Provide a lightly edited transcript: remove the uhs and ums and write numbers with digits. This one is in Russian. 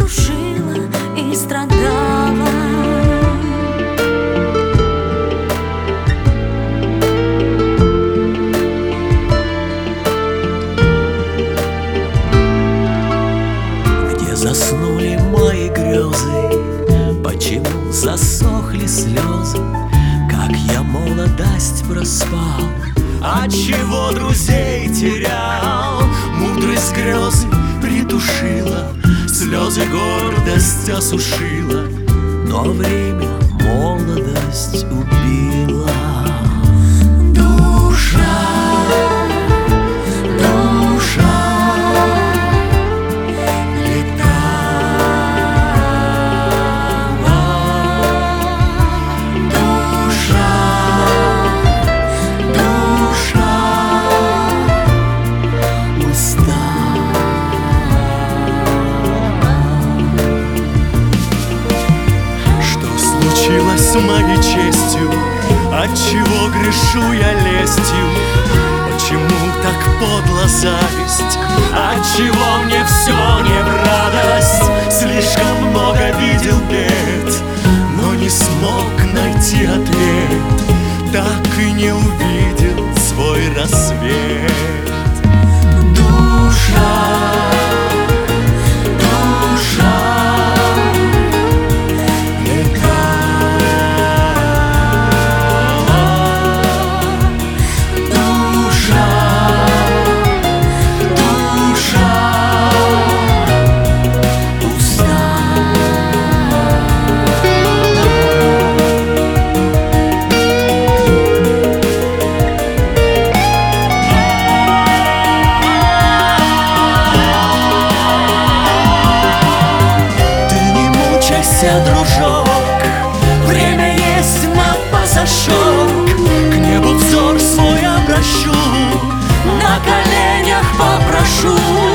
крушила и страдала. Где заснули мои грезы, почему засохли слезы? Как я молодость проспал, отчего друзей терял? Мудрость грезы притушила, слезы гордость осушила, но время молодость убила. Душа, душа летала, душа, душа устала. Что случилось с моей честью? Отчего грешу я лестью? Почему так подло зависть? Отчего мне все не в радость? Слишком много видел бед, но не смог найти ответ, так и не увидел свой рассвет. Душа, душа дружок, время есть на пасашок. К небу взор свой обращу, на коленях попрошу.